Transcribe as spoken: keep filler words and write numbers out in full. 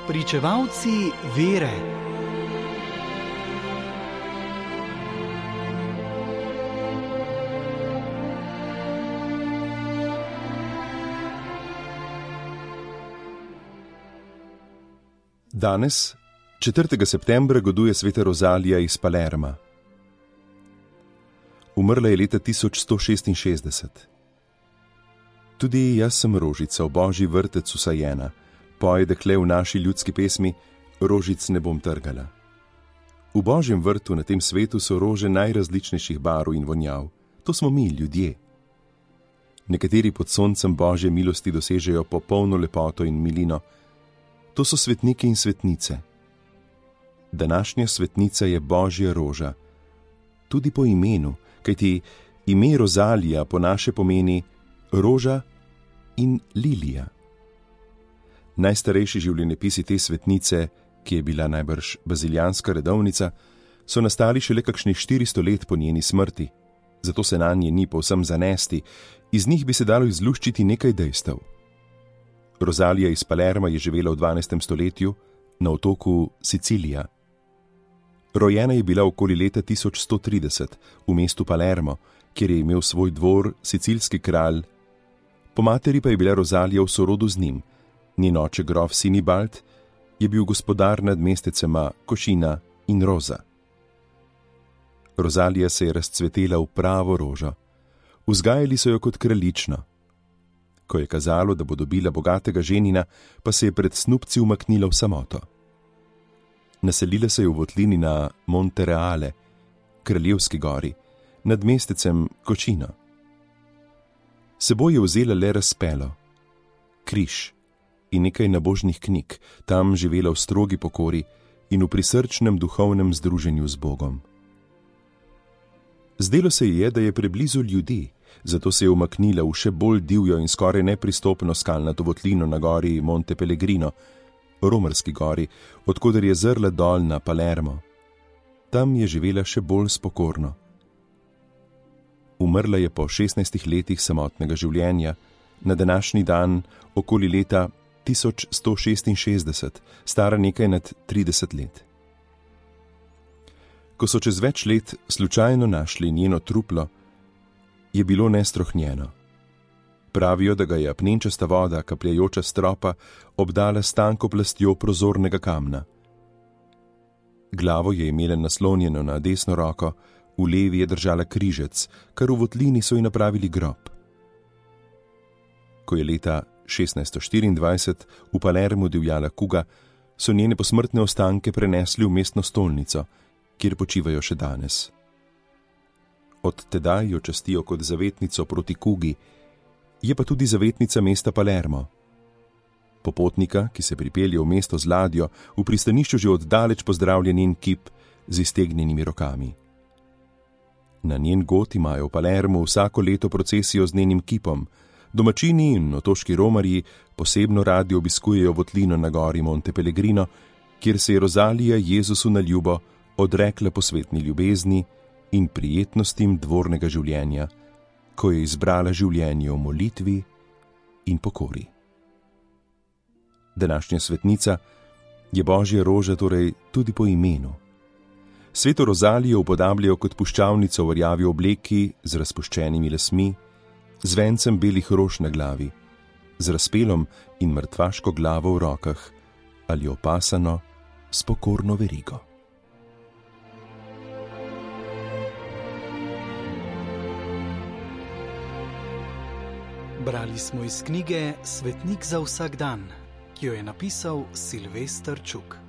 Pričevalci vere. Danes, četrtega septembra, goduje sveta Rozalija iz Palerma. Umrla je leta tisoč sto šestinšestdeset. Tudi jaz sem rožica v božji vrtec usajena, poje dekle v naši ljudski pesmi, rožic ne bom trgala. V božjem vrtu na tem svetu so rože najrazličnejših barv in vonjav. To smo mi, ljudje. Nekateri pod soncem božje milosti dosežejo popolno lepoto in milino. To so svetniki in svetnice. Današnja svetnica je božja roža, tudi po imenu, kajti ime Rozalija po naše pomeni roža in lilija. Najstarejši življenjepisi te svetnice, ki je bila najbrž bazilijanska redovnica, so nastali šele kakšnih štiristo let po njeni smrti, zato se nanje ni povsem zanesti, iz njih bi se dalo izluščiti nekaj dejstev. Rozalija iz Palerma je živela v dvanajstem stoletju na otoku Sicilija. Rojena je bila okoli leta tisoč sto trideset v mestu Palermo, kjer je imel svoj dvor sicilski kralj. Po materi pa je bila Rozalija v sorodu z njim. Njen oče grof Sinibald je bil gospodar nad mestecema Košina in Roza. Rozalija se je razcvetela v pravo rožo. Vzgajali so jo kot kraljično. Ko je kazalo, da bo dobila bogatega ženina, pa se je pred snubci umaknila v samoto. Naselila se je v votlini na Monte Reale, kraljevski gori, nad mestecem Košino. Seboj je vzela le razpelo, križ in nekaj nabožnih knjig, tam živela v strogi pokori in v prisrčnem duhovnem združenju z Bogom. Zdelo se ji je, da je preblizu ljudi, zato se je umaknila v še bolj divjo in skoraj nepristopno skalnato votlino na gori Monte Pellegrino, romarski gori, odkoder je zrla dol na Palermo. Tam je živela še bolj spokorno. Umrla je po šestnajstih letih samotnega življenja, na današnji dan okoli leta tisoč sto šestinšestdeset, stara nekaj nad trideset let. Ko so čez več let slučajno našli njeno truplo, je bilo nestrohnjeno. Pravijo, da ga je apnenčasta voda, kapljajoča s stropa, obdala s tanko plastjo prozornega kamna. Glavo je imela naslonjeno na desno roko, v levi je držala križec, kar v votlini so ji napravili grob. Ko je leta šestnajststo štiriindvajset v Palermu divjala kuga, so njene posmrtne ostanke prenesli v mestno stolnico, kjer počivajo še danes. Od tedaj jo častijo kot zavetnico proti kugi, je pa tudi zavetnica mesta Palermo. Popotnika, ki se pripelje v mesto z ladjo, v pristanišču že oddaleč pozdravlja njen kip z iztegnjenimi rokami. Na njen god imajo v Palermu vsako leto procesijo z njenim kipom. Domačini in otoški romarji posebno radi obiskujejo votlino na gori Monte Pellegrino, kjer se je Rozalija Jezusu na ljubo odrekla posvetni ljubezni in prijetnostim dvornega življenja, ko je izbrala življenje v molitvi in pokori. Današnja svetnica je božja roža torej tudi po imenu. Sveto Rozalijo upodabljajo kot puščavnico v rjavi obleki z razpuščenimi lasmi, z vencem belih rož na glavi, z razpelom in mrtvaško glavo v rokah ali opasano s pokorno verigo. Brali smo iz knjige Svetnik za vsak dan, ki jo je napisal Silvester Čuk.